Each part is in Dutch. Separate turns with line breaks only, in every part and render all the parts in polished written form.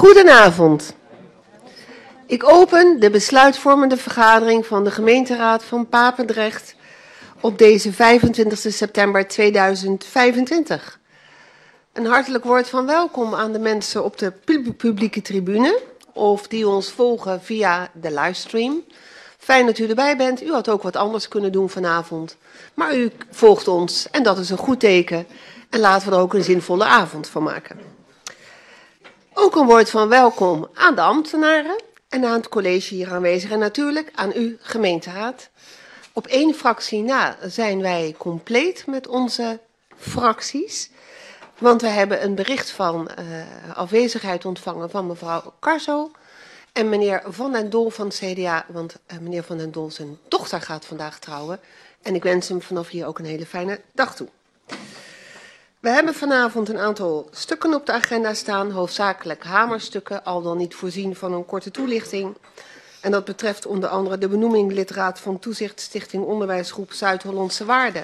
Goedenavond. Ik open de besluitvormende vergadering van de gemeenteraad van Papendrecht op deze 25 september 2025. Een hartelijk woord van welkom aan de mensen op de publieke tribune of die ons volgen via de livestream. Fijn dat u erbij bent. U had ook wat anders kunnen doen vanavond, maar u volgt ons en dat is een goed teken. En laten we er ook een zinvolle avond van maken. Ook een woord van welkom aan de ambtenaren en aan het college hier aanwezig en natuurlijk aan u gemeenteraad. Op één fractie na zijn wij compleet met onze fracties, want we hebben een bericht van afwezigheid ontvangen van mevrouw Carzo en meneer Van den Dol van het CDA, want meneer Van den Dol zijn dochter gaat vandaag trouwen en ik wens hem vanaf hier ook een hele fijne dag toe. We hebben vanavond een aantal stukken op de agenda staan, hoofdzakelijk hamerstukken, al dan niet voorzien van een korte toelichting. En dat betreft onder andere de benoeming lidraad van Toezicht Stichting Onderwijsgroep Zuid-Hollandse Waarden.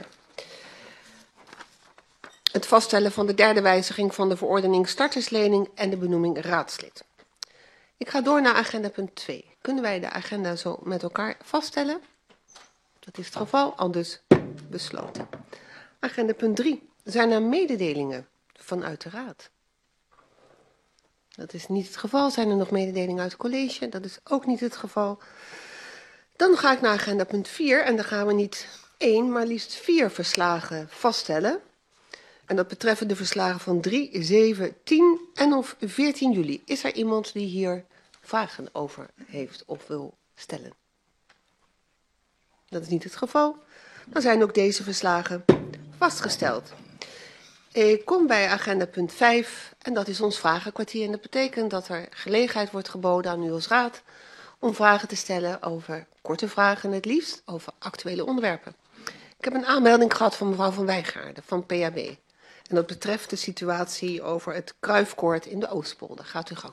Het vaststellen van de derde wijziging van de verordening starterslening en de benoeming raadslid. Ik ga door naar agenda punt 2. Kunnen wij de agenda zo met elkaar vaststellen? Dat is het geval, al dus besloten. Agenda punt 3. Zijn er mededelingen vanuit de raad? Dat is niet het geval. Zijn er nog mededelingen uit het college? Dat is ook niet het geval. Dan ga ik naar agenda punt 4 en dan gaan we niet 1, maar liefst 4 verslagen vaststellen. En dat betreffen de verslagen van 3, 7, 10 en of 14 juli. Is er iemand die hier vragen over heeft of wil stellen? Dat is niet het geval. Dan zijn ook deze verslagen vastgesteld. Ik kom bij agenda punt 5 en dat is ons vragenkwartier. En dat betekent dat er gelegenheid wordt geboden aan u als raad om vragen te stellen over korte vragen, het liefst over actuele onderwerpen. Ik heb een aanmelding gehad van mevrouw Van Wijngaarden van PHB. En dat betreft de situatie over het Kruifkoord in de Oostpolder. Gaat u gang.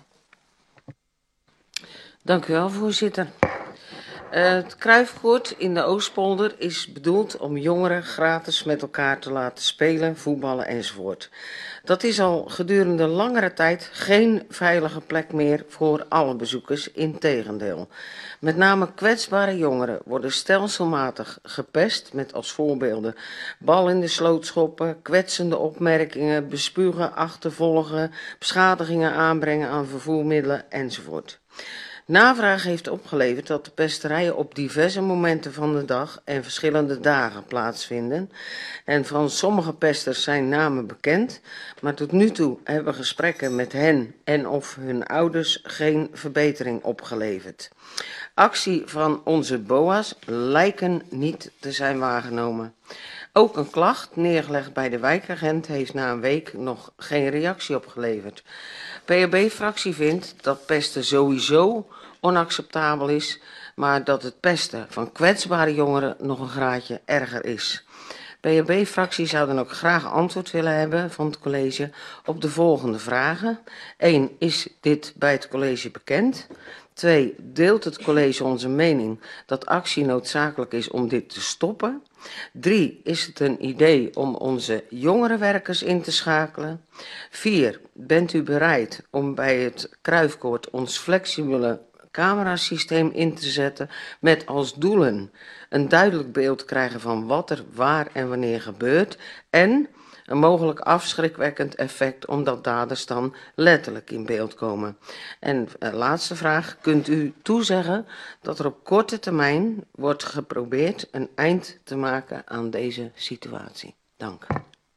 Dank u wel, voorzitter. Het Kruifkoord in de Oostpolder is bedoeld om jongeren gratis met elkaar te laten spelen, voetballen enzovoort. Dat is al gedurende langere tijd geen veilige plek meer voor alle bezoekers, integendeel. Met name kwetsbare jongeren worden stelselmatig gepest met als voorbeelden bal in de sloot schoppen, kwetsende opmerkingen, bespugen, achtervolgen, beschadigingen aanbrengen aan vervoermiddelen enzovoort. Navraag heeft opgeleverd dat de pesterijen op diverse momenten van de dag en verschillende dagen plaatsvinden. En van sommige pesters zijn namen bekend, maar tot nu toe hebben gesprekken met hen en of hun ouders geen verbetering opgeleverd. Actie van onze BOA's lijken niet te zijn waargenomen. Ook een klacht neergelegd bij de wijkagent heeft na een week nog geen reactie opgeleverd. PHB-fractie vindt dat pesten sowieso onacceptabel is, maar dat het pesten van kwetsbare jongeren nog een graadje erger is. PHB-fractie zou dan ook graag antwoord willen hebben van het college op de volgende vragen. 1. Is dit bij het college bekend? 2. Deelt het college onze mening dat actie noodzakelijk is om dit te stoppen? 3. Is het een idee om onze jongerenwerkers in te schakelen? 4. Bent u bereid om bij het Kruifkoord ons flexibele camerasysteem in te zetten met als doelen een duidelijk beeld krijgen van wat er waar en wanneer gebeurt en een mogelijk afschrikwekkend effect omdat daders dan letterlijk in beeld komen. En laatste vraag, kunt u toezeggen dat er op korte termijn wordt geprobeerd een eind te maken aan deze situatie? Dank.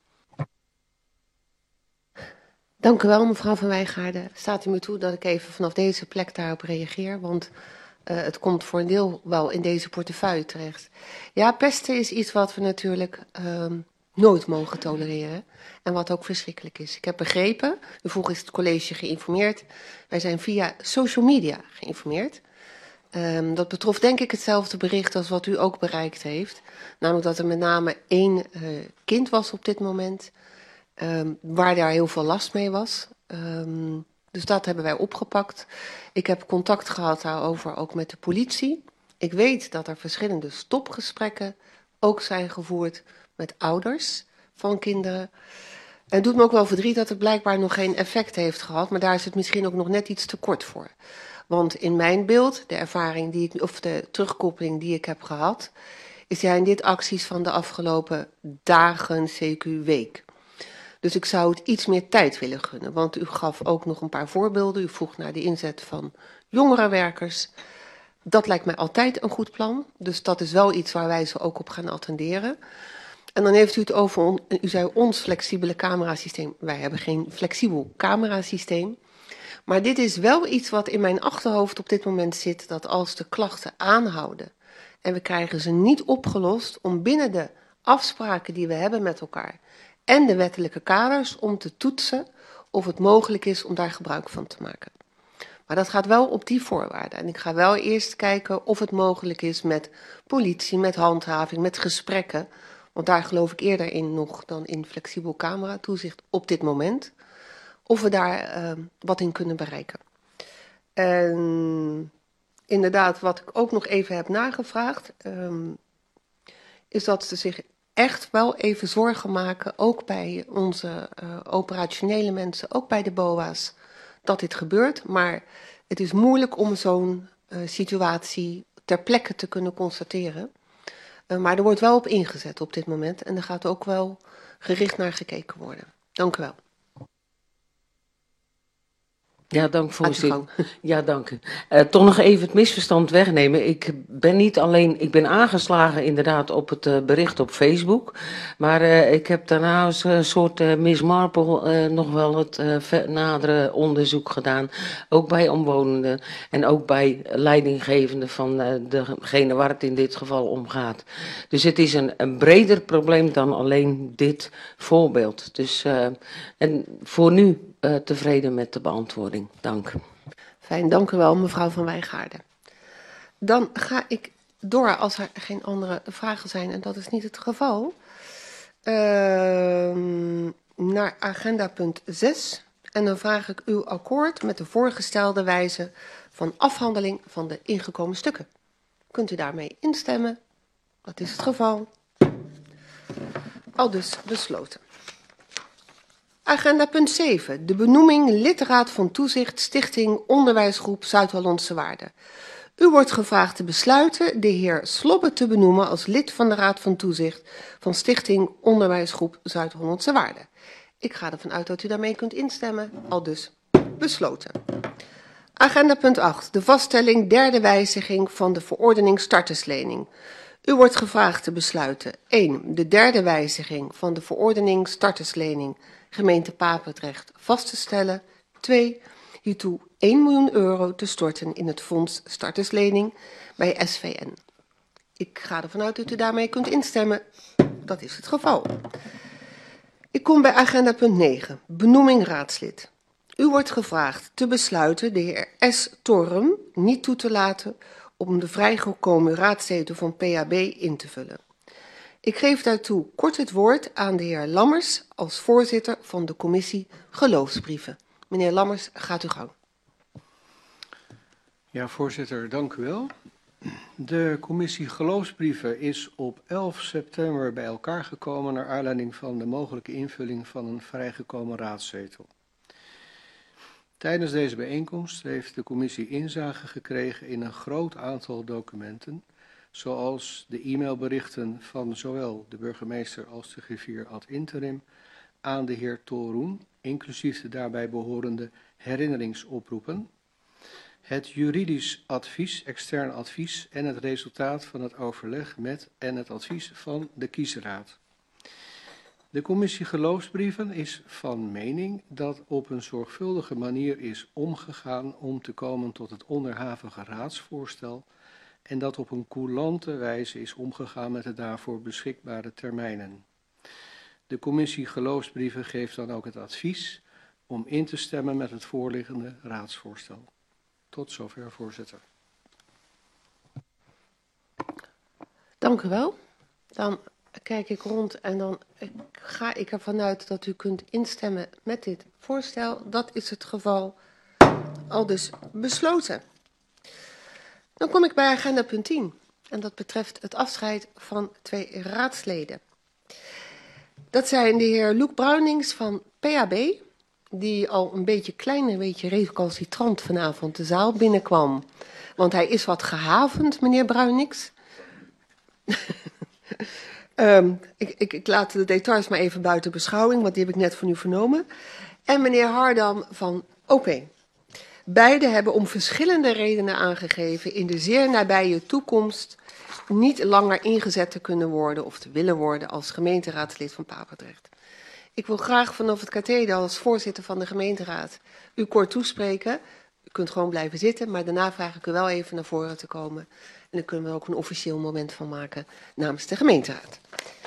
Dank u wel, mevrouw Van Wijngaarden. Staat u me toe dat ik even vanaf deze plek daarop reageer, want het komt voor een deel wel in deze portefeuille terecht. Ja, pesten is iets wat we natuurlijk nooit mogen tolereren en wat ook verschrikkelijk is. Ik heb begrepen, u vroeg is het college geïnformeerd, wij zijn via social media geïnformeerd. Dat betrof denk ik hetzelfde bericht als wat u ook bereikt heeft, namelijk dat er met name 1 kind was op dit moment, waar daar heel veel last mee was. Dus dat hebben wij opgepakt. Ik heb contact gehad daarover ook met de politie. Ik weet dat er verschillende stopgesprekken ook zijn gevoerd met ouders van kinderen. En het doet me ook wel verdriet dat het blijkbaar nog geen effect heeft gehad, maar daar is het misschien ook nog net iets te kort voor. Want in mijn beeld, de ervaring die ik, of de terugkoppeling die ik heb gehad, zijn dit acties van de afgelopen dagen, CQ week. Dus ik zou het iets meer tijd willen gunnen, want u gaf ook nog een paar voorbeelden. U vroeg naar de inzet van jongerenwerkers. Dat lijkt mij altijd een goed plan, dus dat is wel iets waar wij ze ook op gaan attenderen. En dan heeft u het over, u zei ons flexibele camerasysteem. Wij hebben geen flexibel camerasysteem. Maar dit is wel iets wat in mijn achterhoofd op dit moment zit, dat als de klachten aanhouden en we krijgen ze niet opgelost, om binnen de afspraken die we hebben met elkaar en de wettelijke kaders om te toetsen of het mogelijk is om daar gebruik van te maken. Maar dat gaat wel op die voorwaarden. En ik ga wel eerst kijken of het mogelijk is met politie, met handhaving, met gesprekken. Want daar geloof ik eerder in nog dan in flexibel cameratoezicht op dit moment. Of we daar wat in kunnen bereiken. En inderdaad, wat ik ook nog even heb nagevraagd, is dat ze zich echt wel even zorgen maken, ook bij onze operationele mensen, ook bij de BOA's, dat dit gebeurt. Maar het is moeilijk om zo'n situatie ter plekke te kunnen constateren. Maar er wordt wel op ingezet op dit moment en er gaat ook wel gericht naar gekeken worden. Dank u wel.
Ja, dank voorzitter. Ja, dank u. Toch nog even het misverstand wegnemen. Ik ben aangeslagen inderdaad op het bericht op Facebook. Maar ik heb daarna als een soort Miss Marple nog wel het nadere onderzoek gedaan. Ook bij omwonenden en ook bij leidinggevenden van degene waar het in dit geval om gaat. Dus het is een breder probleem dan alleen dit voorbeeld. Dus en voor nu tevreden met de beantwoording. Dank.
Fijn, dank u wel, mevrouw Van Wijngaarden. Dan ga ik door als er geen andere vragen zijn, en dat is niet het geval, naar agenda punt 6. En dan vraag ik uw akkoord met de voorgestelde wijze van afhandeling van de ingekomen stukken. Kunt u daarmee instemmen? Dat is het geval. Aldus besloten. Agenda punt 7. De benoeming lidraad van toezicht Stichting Onderwijsgroep Zuid-Hollandse Waarden. U wordt gevraagd te besluiten de heer Slobbe te benoemen als lid van de Raad van Toezicht van Stichting Onderwijsgroep Zuid-Hollandse Waarden. Ik ga ervan uit dat u daarmee kunt instemmen. Aldus besloten. Agenda punt 8. De vaststelling derde wijziging van de verordening starterslening. U wordt gevraagd te besluiten 1. De derde wijziging van de verordening starterslening gemeente Papendrecht vast te stellen. 2. Hiertoe 1 miljoen euro te storten in het fonds starterslening bij SVN. Ik ga ervan uit dat u daarmee kunt instemmen. Dat is het geval. Ik kom bij agenda punt 9. Benoeming raadslid. U wordt gevraagd te besluiten de heer S. Torm niet toe te laten om de vrijgekomen raadzetel van PAB in te vullen. Ik geef daartoe kort het woord aan de heer Lammers als voorzitter van de commissie Geloofsbrieven. Meneer Lammers, gaat uw gang.
Ja, voorzitter, dank u wel. De commissie Geloofsbrieven is op 11 september bij elkaar gekomen naar aanleiding van de mogelijke invulling van een vrijgekomen raadzetel. Tijdens deze bijeenkomst heeft de commissie inzage gekregen in een groot aantal documenten, zoals de e-mailberichten van zowel de burgemeester als de griffier ad interim aan de heer Toroen, inclusief de daarbij behorende herinneringsoproepen, het juridisch advies, extern advies en het resultaat van het overleg met en het advies van de kiesraad. De commissie Geloofsbrieven is van mening dat op een zorgvuldige manier is omgegaan om te komen tot het onderhavige raadsvoorstel en dat op een coulante wijze is omgegaan met de daarvoor beschikbare termijnen. De commissie Geloofsbrieven geeft dan ook het advies om in te stemmen met het voorliggende raadsvoorstel. Tot zover, voorzitter.
Dank u wel. Dan kijk ik rond en dan ga ik ervan uit dat u kunt instemmen met dit voorstel. Dat is het geval. Aldus besloten. Dan kom ik bij agenda punt 10. En dat betreft het afscheid van 2 raadsleden. Dat zijn de heer Loek Bruinings van PAB, die al een beetje recalcitrant vanavond de zaal binnenkwam. Want hij is wat gehavend, meneer Bruinings. Ik laat de details maar even buiten beschouwing, want die heb ik net van u vernomen. En meneer Hardam van OP. Beide hebben om verschillende redenen aangegeven in de zeer nabije toekomst niet langer ingezet te kunnen worden of te willen worden als gemeenteraadslid van Papendrecht. Ik wil graag vanaf het katheder als voorzitter van de gemeenteraad u kort toespreken. U kunt gewoon blijven zitten, maar daarna vraag ik u wel even naar voren te komen. En dan kunnen we ook een officieel moment van maken namens de gemeenteraad.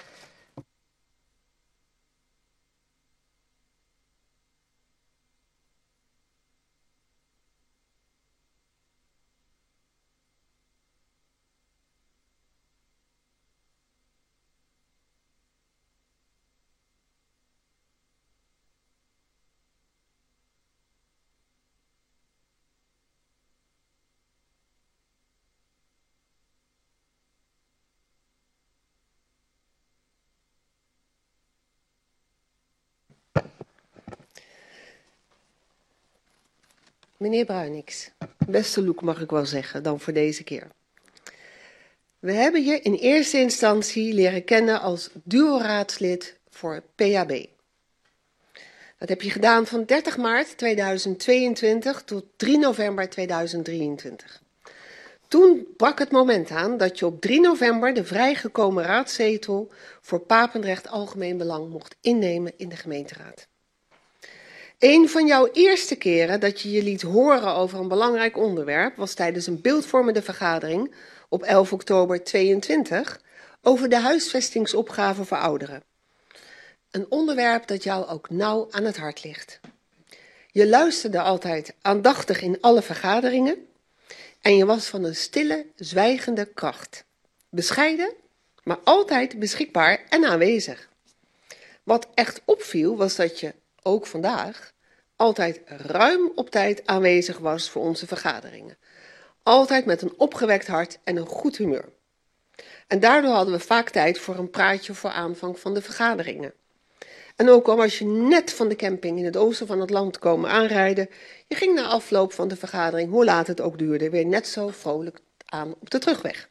Meneer Bruinings, beste Loek mag ik wel zeggen, dan voor deze keer. We hebben je in eerste instantie leren kennen als duo-raadslid voor PAB. Dat heb je gedaan van 30 maart 2022 tot 3 november 2023. Toen brak het moment aan dat je op 3 november de vrijgekomen raadzetel voor Papendrecht Algemeen Belang mocht innemen in de gemeenteraad. Een van jouw eerste keren dat je je liet horen over een belangrijk onderwerp was tijdens een beeldvormende vergadering op 11 oktober 2022 over de huisvestingsopgave voor ouderen. Een onderwerp dat jou ook nauw aan het hart ligt. Je luisterde altijd aandachtig in alle vergaderingen en je was van een stille, zwijgende kracht. Bescheiden, maar altijd beschikbaar en aanwezig. Wat echt opviel was dat je, ook vandaag, altijd ruim op tijd aanwezig was voor onze vergaderingen. Altijd met een opgewekt hart en een goed humeur. En daardoor hadden we vaak tijd voor een praatje voor aanvang van de vergaderingen. En ook al was je net van de camping in het oosten van het land komen aanrijden, je ging na afloop van de vergadering, hoe laat het ook duurde, weer net zo vrolijk aan op de terugweg.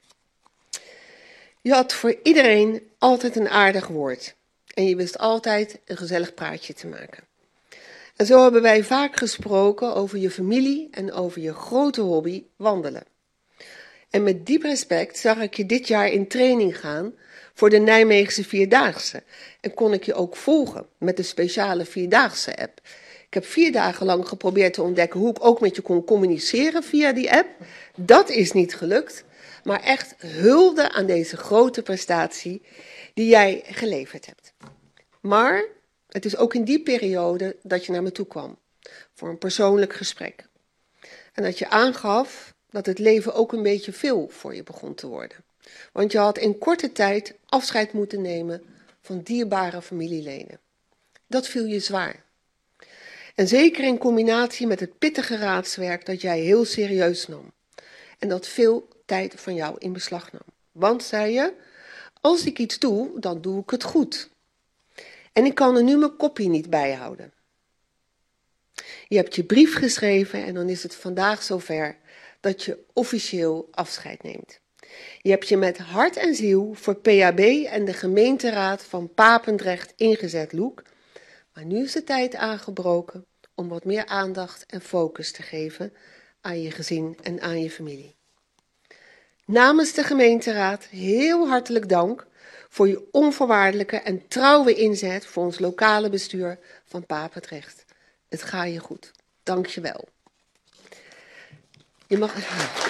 Je had voor iedereen altijd een aardig woord. En je wist altijd een gezellig praatje te maken. En zo hebben wij vaak gesproken over je familie en over je grote hobby, wandelen. En met diep respect zag ik je dit jaar in training gaan voor de Nijmeegse Vierdaagse. En kon ik je ook volgen met de speciale Vierdaagse app. Ik heb 4 dagen lang geprobeerd te ontdekken hoe ik ook met je kon communiceren via die app. Dat is niet gelukt, maar echt hulde aan deze grote prestatie die jij geleverd hebt. Maar het is ook in die periode dat je naar me toe kwam voor een persoonlijk gesprek. En dat je aangaf dat het leven ook een beetje veel voor je begon te worden. Want je had in korte tijd afscheid moeten nemen van dierbare familieleden. Dat viel je zwaar. En zeker in combinatie met het pittige raadswerk dat jij heel serieus nam. En dat veel tijd van jou in beslag nam. Want, zei je, als ik iets doe, dan doe ik het goed. En ik kan er nu mijn kopie niet bijhouden. Je hebt je brief geschreven en dan is het vandaag zover dat je officieel afscheid neemt. Je hebt je met hart en ziel voor PAB en de gemeenteraad van Papendrecht ingezet, Loek. Maar nu is de tijd aangebroken om wat meer aandacht en focus te geven aan je gezin en aan je familie. Namens de gemeenteraad heel hartelijk dank voor je onvoorwaardelijke en trouwe inzet voor ons lokale bestuur van Papendrecht. Het gaat je goed. Dank je wel. Je mag...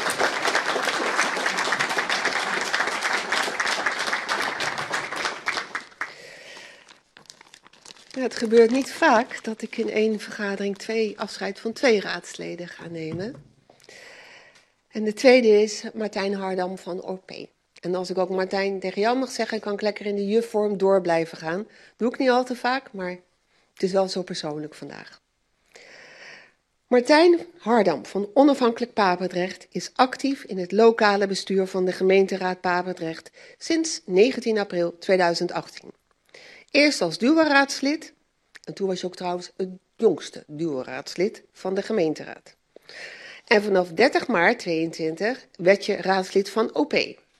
Ja, het gebeurt niet vaak dat ik in één vergadering afscheid van 2 raadsleden ga nemen. En de tweede is Martijn Hardam van OP. En als ik ook Martijn tegen jou mag zeggen, kan ik lekker in de jufvorm door blijven gaan. Doe ik niet al te vaak, maar het is wel zo persoonlijk vandaag. Martijn Hardam van Onafhankelijk Papendrecht is actief in het lokale bestuur van de gemeenteraad Papendrecht sinds 19 april 2018. Eerst als duo-raadslid, en toen was je ook trouwens het jongste duo-raadslid van de gemeenteraad. En vanaf 30 maart 22 werd je raadslid van OP.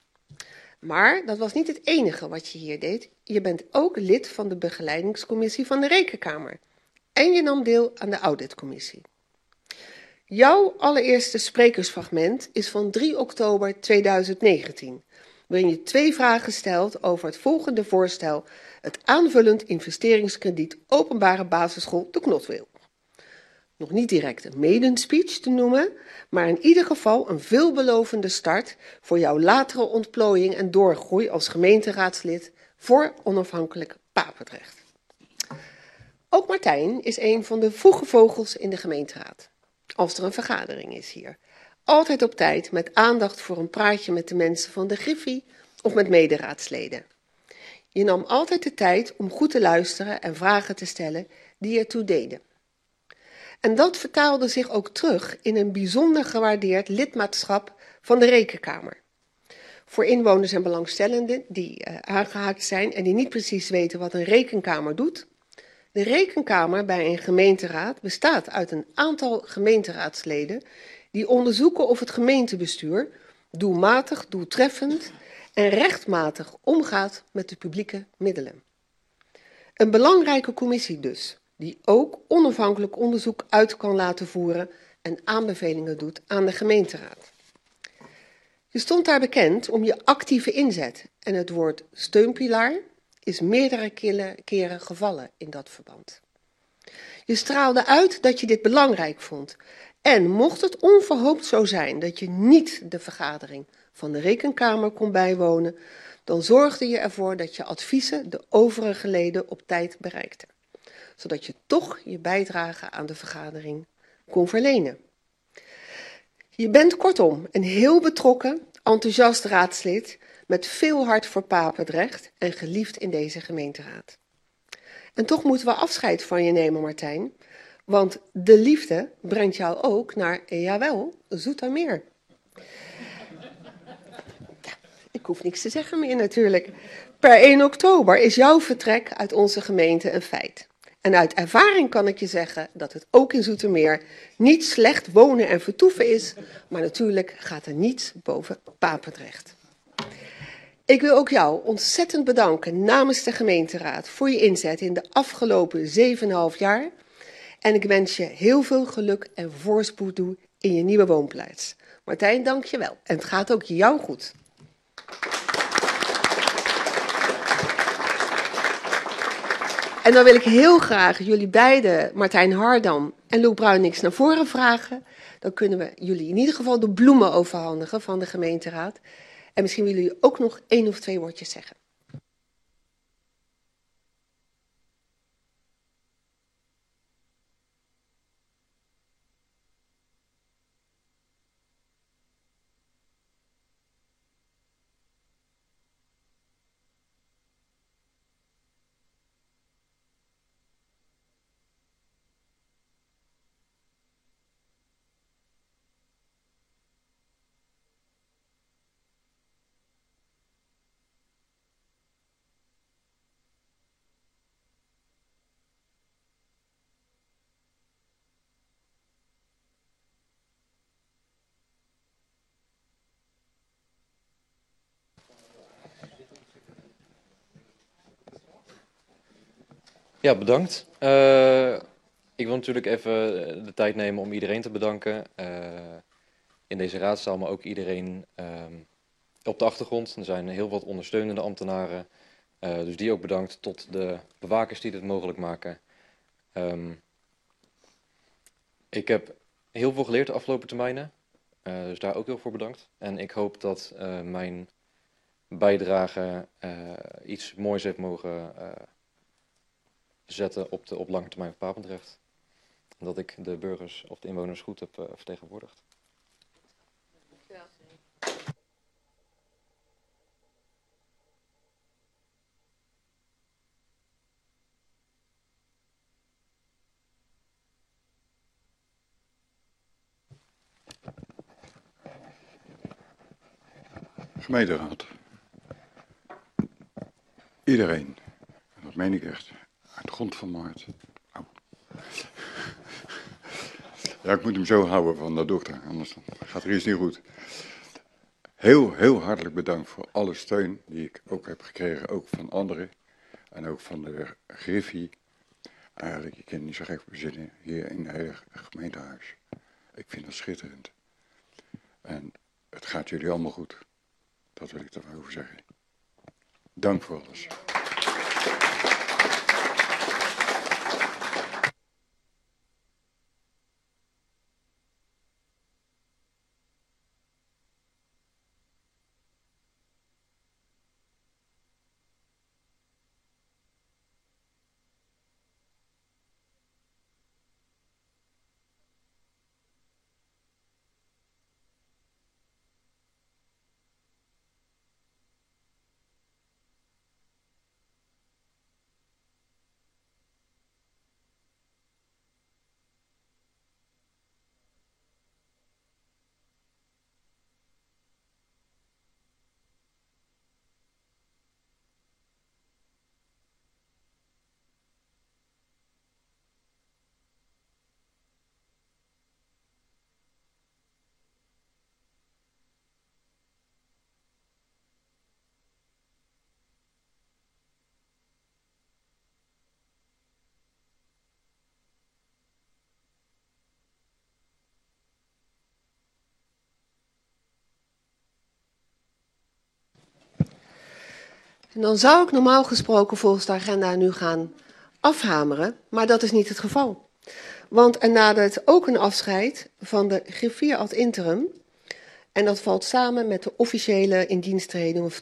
Maar dat was niet het enige wat je hier deed. Je bent ook lid van de begeleidingscommissie van de Rekenkamer. En je nam deel aan de auditcommissie. Jouw allereerste sprekersfragment is van 3 oktober 2019, waarin je 2 vragen stelt over het volgende voorstel, het aanvullend investeringskrediet openbare basisschool de Knotwil. Nog niet direct een maiden speech te noemen, maar in ieder geval een veelbelovende start voor jouw latere ontplooiing en doorgroei als gemeenteraadslid voor onafhankelijk Papendrecht. Ook Martijn is een van de vroege vogels in de gemeenteraad. Als er een vergadering is hier. Altijd op tijd met aandacht voor een praatje met de mensen van de Griffie of met mederaadsleden. Je nam altijd de tijd om goed te luisteren en vragen te stellen die ertoe deden. En dat vertaalde zich ook terug in een bijzonder gewaardeerd lidmaatschap van de Rekenkamer. Voor inwoners en belangstellenden die aangehaakt zijn en die niet precies weten wat een rekenkamer doet. De Rekenkamer bij een gemeenteraad bestaat uit een aantal gemeenteraadsleden die onderzoeken of het gemeentebestuur doelmatig, doeltreffend en rechtmatig omgaat met de publieke middelen. Een belangrijke commissie dus, die ook onafhankelijk onderzoek uit kan laten voeren en aanbevelingen doet aan de gemeenteraad. Je stond daar bekend om je actieve inzet en het woord steunpilaar is meerdere keren gevallen in dat verband. Je straalde uit dat je dit belangrijk vond en mocht het onverhoopt zo zijn dat je niet de vergadering van de Rekenkamer kon bijwonen, dan zorgde je ervoor dat je adviezen de overige leden op tijd bereikten, zodat je toch je bijdrage aan de vergadering kon verlenen. Je bent kortom een heel betrokken, enthousiast raadslid met veel hart voor Papendrecht en geliefd in deze gemeenteraad. En toch moeten we afscheid van je nemen, Martijn, want de liefde brengt jou ook naar, jawel, Zoetermeer. Ja, ik hoef niks te zeggen meer natuurlijk. Per 1 oktober is jouw vertrek uit onze gemeente een feit. En uit ervaring kan ik je zeggen dat het ook in Zoetermeer niet slecht wonen en vertoeven is, maar natuurlijk gaat er niets boven Papendrecht. Ik wil ook jou ontzettend bedanken namens de gemeenteraad voor je inzet in de afgelopen 7,5 jaar. En ik wens je heel veel geluk en voorspoed toe in je nieuwe woonplaats. Martijn, dank je wel. En het gaat ook jou goed. En dan wil ik heel graag jullie beiden, Martijn Hardam en Loek Bruinings, naar voren vragen. Dan kunnen we jullie in ieder geval de bloemen overhandigen van de gemeenteraad. En misschien willen jullie ook nog 1 of 2 woordjes zeggen.
Ja, bedankt. Ik wil natuurlijk even de tijd nemen om iedereen te bedanken. In deze raadzaal, maar ook iedereen op de achtergrond. Er zijn heel wat ondersteunende ambtenaren. Dus die ook bedankt tot de bewakers die dit mogelijk maken. Ik heb heel veel geleerd de afgelopen termijnen. Dus daar ook heel voor bedankt. En ik hoop dat mijn bijdrage iets moois heeft mogen zetten op lange termijn voor Papendrecht. En dat ik de burgers of de inwoners goed heb vertegenwoordigd.
Gemeenteraad. Iedereen, en dat meen ik echt. Uit de grond van mijn hart. Au. Ja, ik moet hem zo houden van de dokter, anders gaat er iets niet goed. Heel hartelijk bedankt voor alle steun die ik ook heb gekregen, ook van anderen. En ook van de Griffie. Eigenlijk, ik kan het niet zo gek verzinnen, hier in het gemeentehuis. Ik vind dat schitterend. En het gaat jullie allemaal goed. Dat wil ik erover zeggen. Dank voor alles.
En dan zou ik normaal gesproken volgens de agenda nu gaan afhameren, maar dat is niet het geval. Want er nadert ook een afscheid van de griffier ad interim. En dat valt samen met de officiële indiensttreding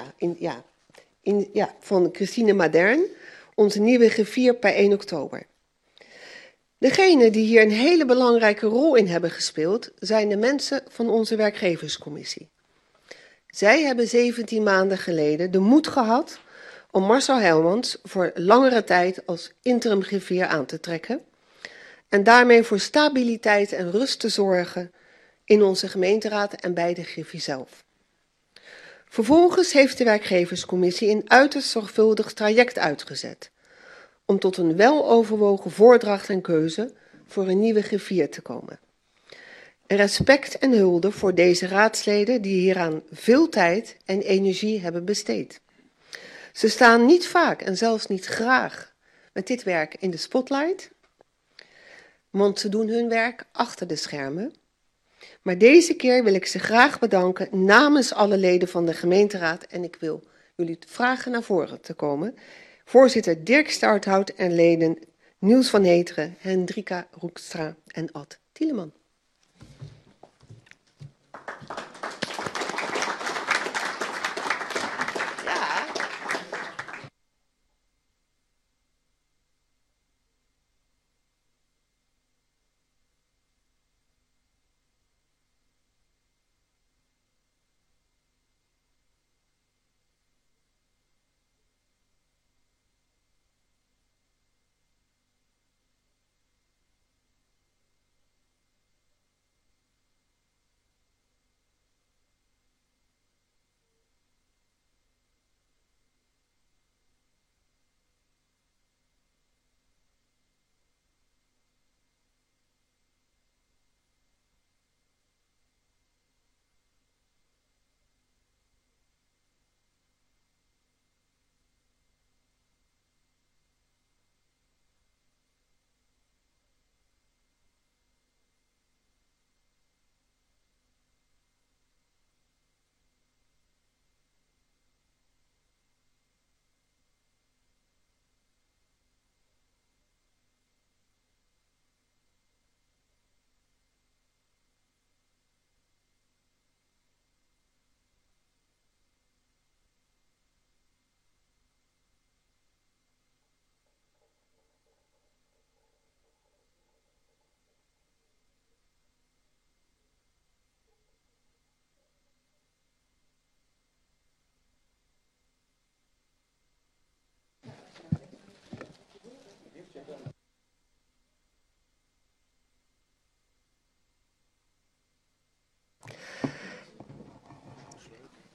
van Christine Madern, onze nieuwe griffier per 1 oktober. Degenen die hier een hele belangrijke rol in hebben gespeeld, zijn de mensen van onze werkgeverscommissie. Zij hebben 17 maanden geleden de moed gehad om Marcel Helmans voor langere tijd als interim griffier aan te trekken en daarmee voor stabiliteit en rust te zorgen in onze gemeenteraad en bij de griffie zelf. Vervolgens heeft de werkgeverscommissie een uiterst zorgvuldig traject uitgezet om tot een weloverwogen voordracht en keuze voor een nieuwe griffier te komen. Respect en hulde voor deze raadsleden die hieraan veel tijd en energie hebben besteed. Ze staan niet vaak en zelfs niet graag met dit werk in de spotlight, want ze doen hun werk achter de schermen. Maar deze keer wil ik ze graag bedanken namens alle leden van de gemeenteraad en ik wil jullie vragen naar voren te komen. Voorzitter Dirk Stouthout en leden Niels van Heteren, Hendrika Roekstra en Ad Tieleman.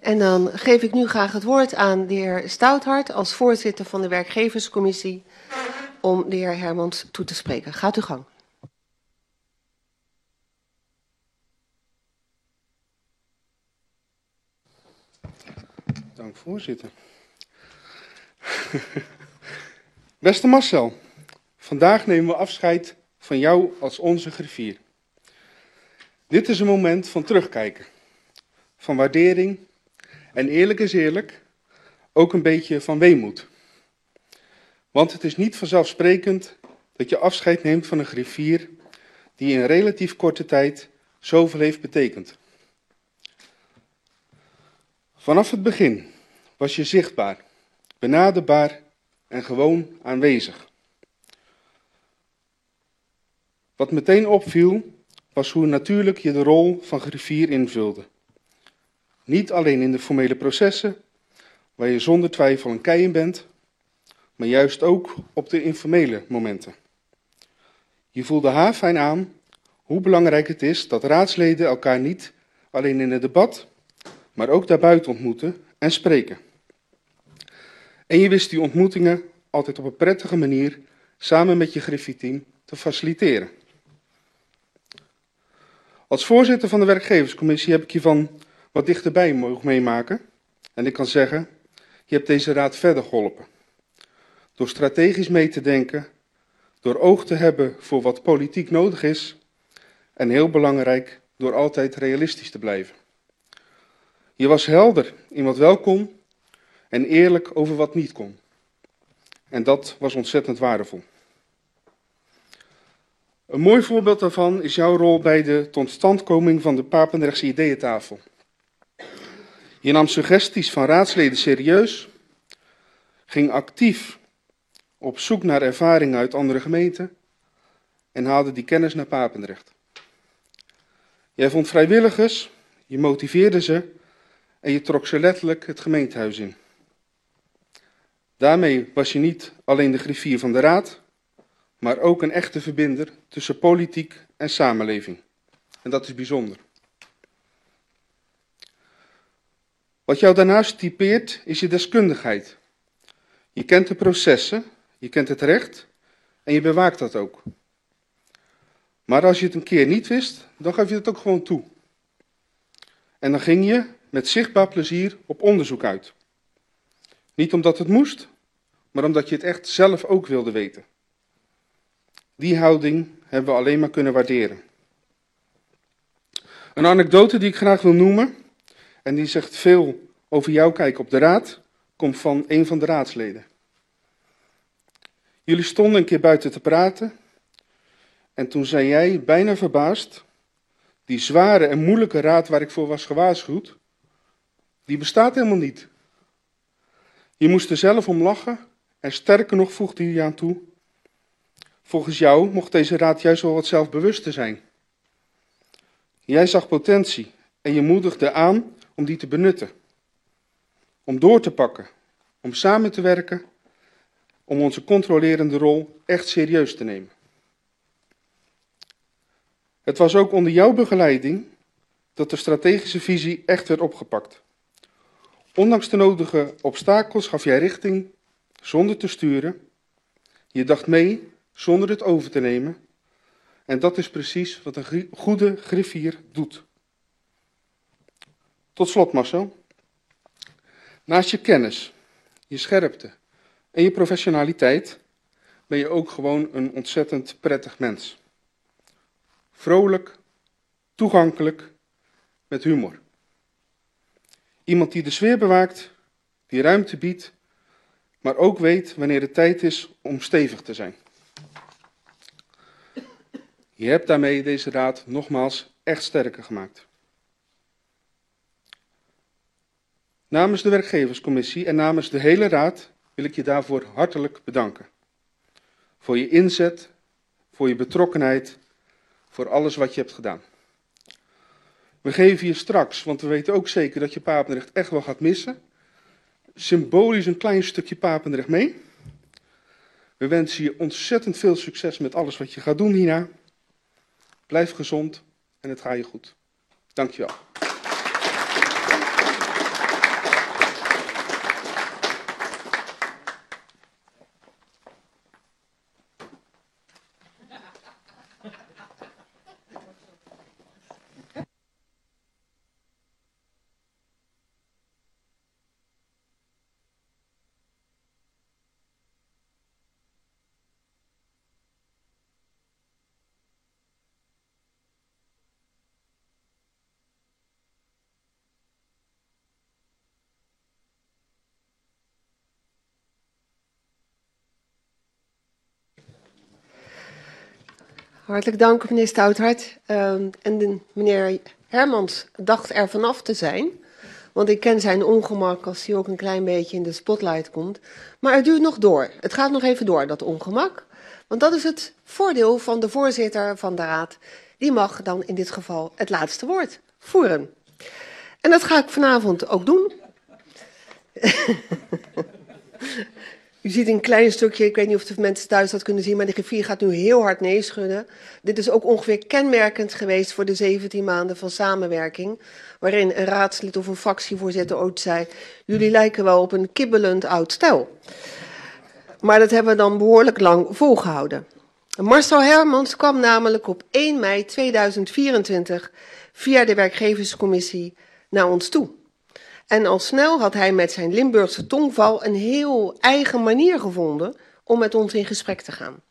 En dan geef ik nu graag het woord aan de heer Stouthart als voorzitter van de werkgeverscommissie om de heer Hermans toe te spreken. Gaat uw gang.
Dank, voorzitter. Beste Marcel, vandaag nemen we afscheid van jou als onze griffier. Dit is een moment van terugkijken, van waardering en eerlijk is eerlijk, ook een beetje van weemoed. Want het is niet vanzelfsprekend dat je afscheid neemt van een griffier die in relatief korte tijd zoveel heeft betekend. Vanaf het begin was je zichtbaar, benaderbaar en gewoon aanwezig. Wat meteen opviel, was hoe natuurlijk je de rol van griffier invulde. Niet alleen in de formele processen, waar je zonder twijfel een kei in bent, maar juist ook op de informele momenten. Je voelde haarfijn aan hoe belangrijk het is dat raadsleden elkaar niet alleen in het debat, maar ook daarbuiten ontmoeten en spreken. En je wist die ontmoetingen altijd op een prettige manier samen met je griffieteam te faciliteren. Als voorzitter van de werkgeverscommissie heb ik je van wat dichterbij mogen meemaken. En ik kan zeggen, je hebt deze raad verder geholpen. Door strategisch mee te denken, door oog te hebben voor wat politiek nodig is en heel belangrijk, door altijd realistisch te blijven. Je was helder in wat wel kon en eerlijk over wat niet kon. En dat was ontzettend waardevol. Een mooi voorbeeld daarvan is jouw rol bij de totstandkoming van de Papendrechtse Ideeëntafel. Je nam suggesties van raadsleden serieus, ging actief op zoek naar ervaringen uit andere gemeenten en haalde die kennis naar Papendrecht. Jij vond vrijwilligers, je motiveerde ze en je trok ze letterlijk het gemeentehuis in. Daarmee was je niet alleen de griffier van de raad, maar ook een echte verbinder tussen politiek en samenleving. En dat is bijzonder. Wat jou daarnaast typeert is je deskundigheid. Je kent de processen, je kent het recht en je bewaakt dat ook. Maar als je het een keer niet wist, dan gaf je het ook gewoon toe. En dan ging je met zichtbaar plezier op onderzoek uit. Niet omdat het moest, maar omdat je het echt zelf ook wilde weten. Die houding hebben we alleen maar kunnen waarderen. Een anekdote die ik graag wil noemen, en die zegt veel over jouw kijk op de raad, komt van een van de raadsleden. Jullie stonden een keer buiten te praten en toen zei jij, bijna verbaasd, die zware en moeilijke raad waar ik voor was gewaarschuwd, die bestaat helemaal niet. Je moest er zelf om lachen en sterker nog voegde hij aan toe, volgens jou mocht deze raad juist wel wat zelfbewuster zijn. Jij zag potentie en je moedigde aan om die te benutten. Om door te pakken, om samen te werken, om onze controlerende rol echt serieus te nemen. Het was ook onder jouw begeleiding dat de strategische visie echt werd opgepakt. Ondanks de nodige obstakels gaf jij richting zonder te sturen. Je dacht mee zonder het over te nemen. En dat is precies wat een goede griffier doet. Tot slot, Marcel. Naast je kennis, je scherpte en je professionaliteit ben je ook gewoon een ontzettend prettig mens. Vrolijk, toegankelijk, met humor. Iemand die de sfeer bewaakt, die ruimte biedt, maar ook weet wanneer het tijd is om stevig te zijn. Je hebt daarmee deze raad nogmaals echt sterker gemaakt. Namens de werkgeverscommissie en namens de hele raad wil ik je daarvoor hartelijk bedanken. Voor je inzet, voor je betrokkenheid, voor alles wat je hebt gedaan. We geven je straks, want we weten ook zeker dat je Papendrecht echt wel gaat missen, symbolisch een klein stukje Papendrecht mee. We wensen je ontzettend veel succes met alles wat je gaat doen hierna. Blijf gezond en het gaat je goed. Dank je wel.
Hartelijk dank, meneer Stouthart. Meneer Hermans dacht er vanaf te zijn. Want ik ken zijn ongemak als hij ook een klein beetje in de spotlight komt. Maar het duurt nog door. Het gaat nog even door, dat ongemak. Want dat is het voordeel van de voorzitter van de raad. Die mag dan in dit geval het laatste woord voeren. En dat ga ik vanavond ook doen. U ziet een klein stukje, ik weet niet of de mensen thuis dat kunnen zien, maar de griffier gaat nu heel hard nee schudden. Dit is ook ongeveer kenmerkend geweest voor de 17 maanden van samenwerking, waarin een raadslid of een fractievoorzitter ooit zei, jullie lijken wel op een kibbelend oud stel. Maar dat hebben we dan behoorlijk lang volgehouden. Marcel Hermans kwam namelijk op 1 mei 2024 via de werkgeverscommissie naar ons toe. En al snel had hij met zijn Limburgse tongval een heel eigen manier gevonden om met ons in gesprek te gaan.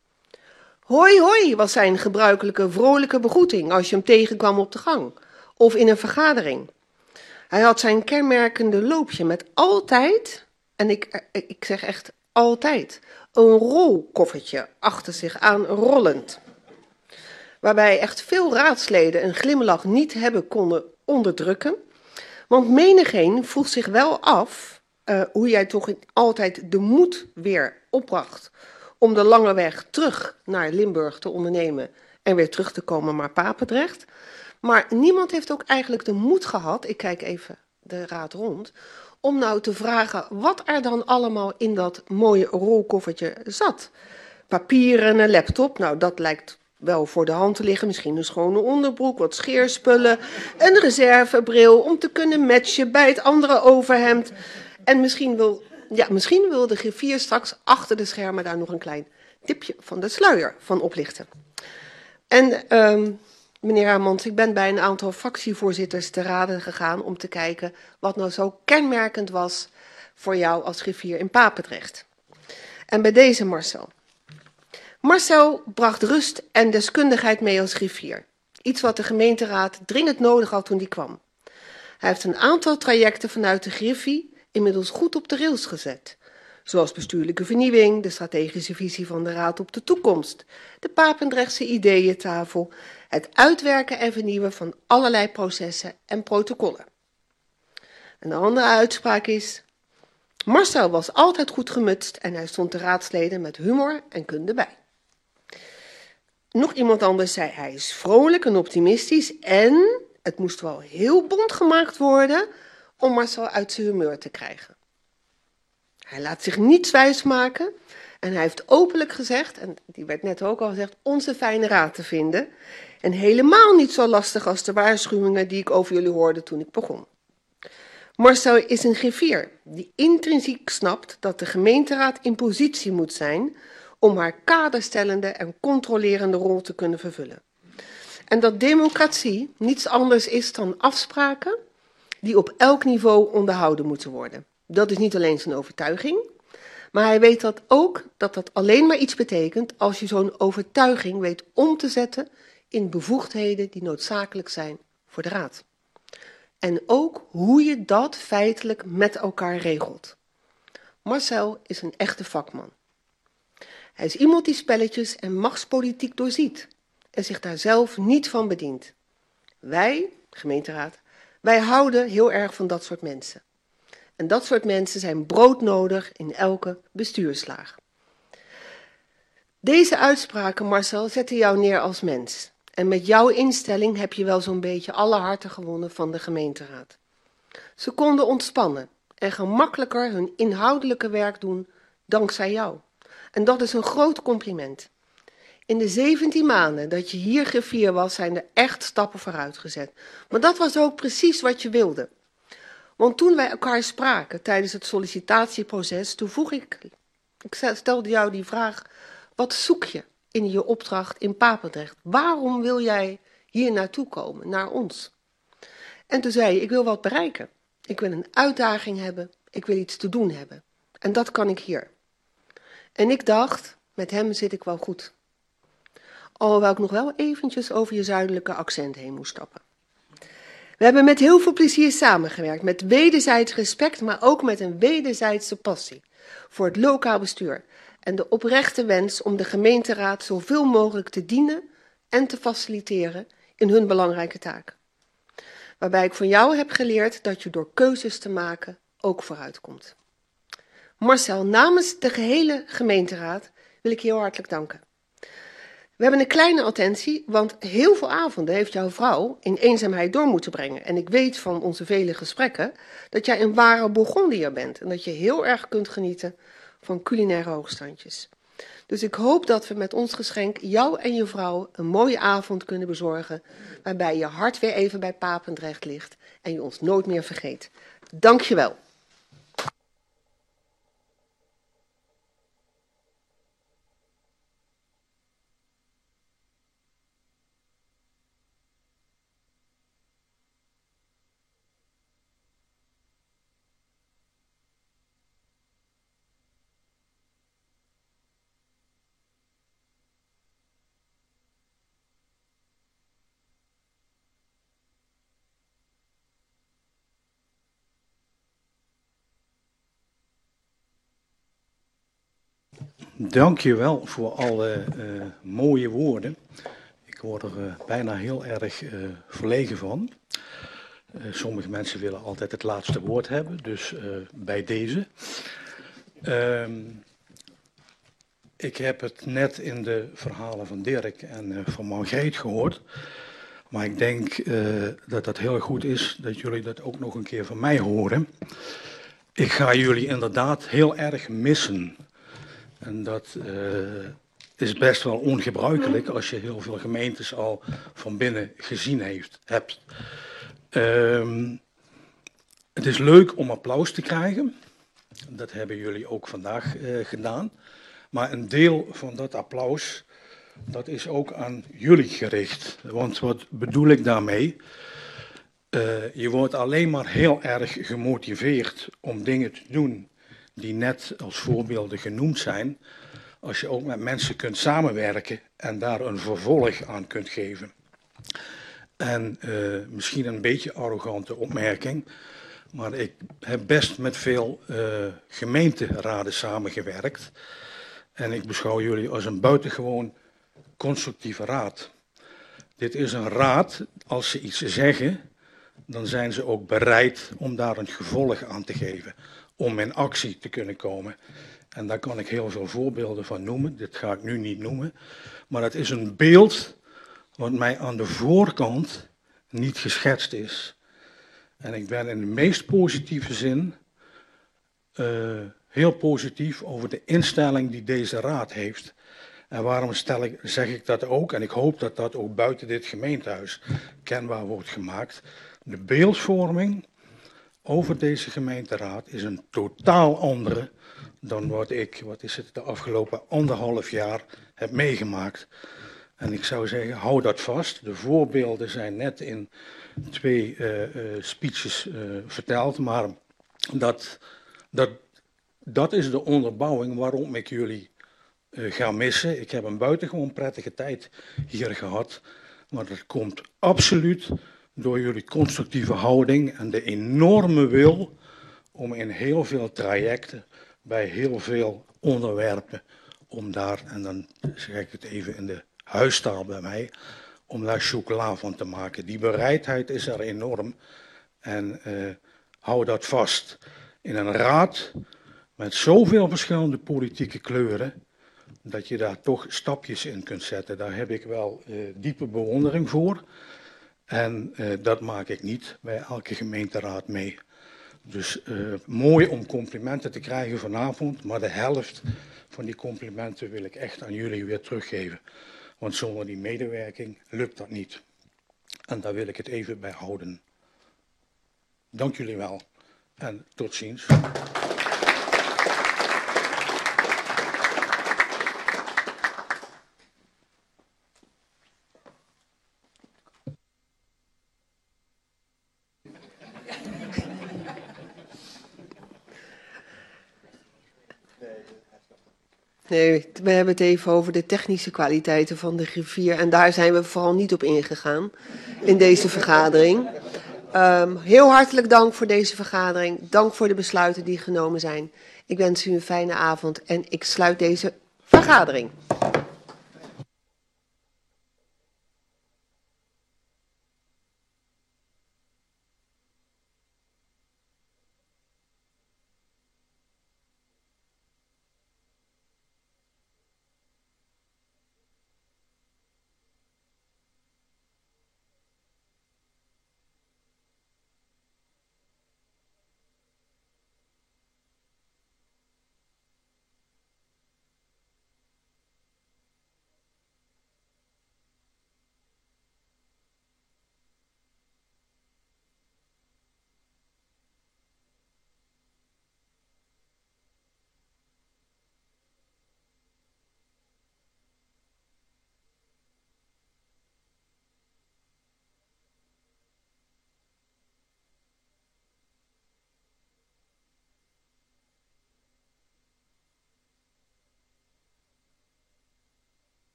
Hoi hoi was zijn gebruikelijke vrolijke begroeting als je hem tegenkwam op de gang of in een vergadering. Hij had zijn kenmerkende loopje met altijd, en ik zeg echt altijd, een rolkoffertje achter zich aan rollend. Waarbij echt veel raadsleden een glimlach niet hebben konden onderdrukken. Want menigeen vroeg zich wel af hoe jij toch altijd de moed weer opbracht om de lange weg terug naar Limburg te ondernemen en weer terug te komen naar Papendrecht. Maar niemand heeft ook eigenlijk de moed gehad, ik kijk even de raad rond, om nou te vragen wat er dan allemaal in dat mooie rolkoffertje zat. Papieren, een laptop, nou dat lijkt wel voor de hand te liggen, misschien een schone onderbroek, wat scheerspullen, een reservebril om te kunnen matchen bij het andere overhemd. En misschien wil de griffier straks achter de schermen daar nog een klein tipje van de sluier van oplichten. En meneer Hermans, ik ben bij een aantal fractievoorzitters te raden gegaan om te kijken wat nou zo kenmerkend was voor jou als griffier in Papendrecht. En bij deze Marcel. Marcel bracht rust en deskundigheid mee als griffier. Iets wat de gemeenteraad dringend nodig had toen hij kwam. Hij heeft een aantal trajecten vanuit de griffie inmiddels goed op de rails gezet. Zoals bestuurlijke vernieuwing, de strategische visie van de raad op de toekomst, de Papendrechtse ideeëntafel, het uitwerken en vernieuwen van allerlei processen en protocollen. Een andere uitspraak is: Marcel was altijd goed gemutst en hij stond de raadsleden met humor en kunde bij. Nog iemand anders zei, hij is vrolijk en optimistisch en het moest wel heel bont gemaakt worden om Marcel uit zijn humeur te krijgen. Hij laat zich niets wijsmaken en hij heeft openlijk gezegd, en die werd net ook al gezegd, onze fijne raad te vinden. En helemaal niet zo lastig als de waarschuwingen die ik over jullie hoorde toen ik begon. Marcel is een griffier die intrinsiek snapt dat de gemeenteraad in positie moet zijn om haar kaderstellende en controlerende rol te kunnen vervullen. En dat democratie niets anders is dan afspraken die op elk niveau onderhouden moeten worden. Dat is niet alleen zijn overtuiging, maar hij weet dat ook dat alleen maar iets betekent als je zo'n overtuiging weet om te zetten in bevoegdheden die noodzakelijk zijn voor de raad. En ook hoe je dat feitelijk met elkaar regelt. Marcel is een echte vakman. Hij is iemand die spelletjes en machtspolitiek doorziet en zich daar zelf niet van bedient. Wij, gemeenteraad, wij houden heel erg van dat soort mensen. En dat soort mensen zijn broodnodig in elke bestuurslaag. Deze uitspraken, Marcel, zetten jou neer als mens. En met jouw instelling heb je wel zo'n beetje alle harten gewonnen van de gemeenteraad. Ze konden ontspannen en gemakkelijker hun inhoudelijke werk doen dankzij jou. En dat is een groot compliment. In de 17 maanden dat je hier griffier was, zijn er echt stappen vooruit gezet. Maar dat was ook precies wat je wilde. Want toen wij elkaar spraken tijdens het sollicitatieproces, toen ik stelde jou die vraag, wat zoek je in je opdracht in Papendrecht? Waarom wil jij hier naartoe komen, naar ons? En toen zei je, ik wil wat bereiken. Ik wil een uitdaging hebben, ik wil iets te doen hebben. En dat kan ik hier. En ik dacht, met hem zit ik wel goed. Alhoewel ik nog wel eventjes over je zuidelijke accent heen moest stappen. We hebben met heel veel plezier samengewerkt, met wederzijds respect, maar ook met een wederzijdse passie voor het lokaal bestuur en de oprechte wens om de gemeenteraad zoveel mogelijk te dienen en te faciliteren in hun belangrijke taken. Waarbij ik van jou heb geleerd dat je door keuzes te maken ook vooruitkomt. Marcel, namens de gehele gemeenteraad wil ik je heel hartelijk danken. We hebben een kleine attentie, want heel veel avonden heeft jouw vrouw in eenzaamheid door moeten brengen. En ik weet van onze vele gesprekken dat jij een ware Bourgondiër bent en dat je heel erg kunt genieten van culinaire hoogstandjes. Dus ik hoop dat we met ons geschenk jou en je vrouw een mooie avond kunnen bezorgen, waarbij je hart weer even bij Papendrecht ligt en je ons nooit meer vergeet. Dank je wel.
Dank je wel voor alle mooie woorden. Ik word er bijna heel erg verlegen van. Sommige mensen willen altijd het laatste woord hebben, dus bij deze. Ik heb het net in de verhalen van Dirk en van Margreet gehoord. Maar ik denk dat het heel goed is dat jullie dat ook nog een keer van mij horen. Ik ga jullie inderdaad heel erg missen. En dat is best wel ongebruikelijk als je heel veel gemeentes al van binnen gezien hebt. Het is leuk om applaus te krijgen. Dat hebben jullie ook vandaag gedaan. Maar een deel van dat applaus, dat is ook aan jullie gericht. Want wat bedoel ik daarmee? Je wordt alleen maar heel erg gemotiveerd om dingen te doen die net als voorbeelden genoemd zijn, als je ook met mensen kunt samenwerken en daar een vervolg aan kunt geven. En misschien een beetje arrogante opmerking, maar ik heb best met veel gemeenteraden samengewerkt. En ik beschouw jullie als een buitengewoon constructieve raad. Dit is een raad, als ze iets zeggen, dan zijn ze ook bereid om daar een gevolg aan te geven, om in actie te kunnen komen. En daar kan ik heel veel voorbeelden van noemen, dit ga ik nu niet noemen. Maar het is een beeld wat mij aan de voorkant niet geschetst is. En ik ben in de meest positieve zin heel positief over de instelling die deze raad heeft. En waarom zeg ik dat ook? En ik hoop dat dat ook buiten dit gemeentehuis kenbaar wordt gemaakt. De beeldvorming over deze gemeenteraad is een totaal andere dan wat ik, de afgelopen 1,5 jaar heb meegemaakt. En ik zou zeggen, hou dat vast. De voorbeelden zijn net in 2 speeches verteld, maar dat is de onderbouwing waarom ik jullie ga missen. Ik heb een buitengewoon prettige tijd hier gehad, maar dat komt absoluut door jullie constructieve houding en de enorme wil om in heel veel trajecten, bij heel veel onderwerpen, om daar, en dan zeg ik het even in de huistaal bij mij, om daar chocola van te maken. Die bereidheid is er enorm en hou dat vast. In een raad met zoveel verschillende politieke kleuren, dat je daar toch stapjes in kunt zetten. Daar heb ik wel diepe bewondering voor. En dat maak ik niet bij elke gemeenteraad mee. Dus mooi om complimenten te krijgen vanavond, maar de helft van die complimenten wil ik echt aan jullie weer teruggeven. Want zonder die medewerking lukt dat niet. En daar wil ik het even bij houden. Dank jullie wel en tot ziens.
Nee, we hebben het even over de technische kwaliteiten van de griffier. En daar zijn we vooral niet op ingegaan in deze vergadering. Heel hartelijk dank voor deze vergadering. Dank voor de besluiten die genomen zijn. Ik wens u een fijne avond en ik sluit deze vergadering.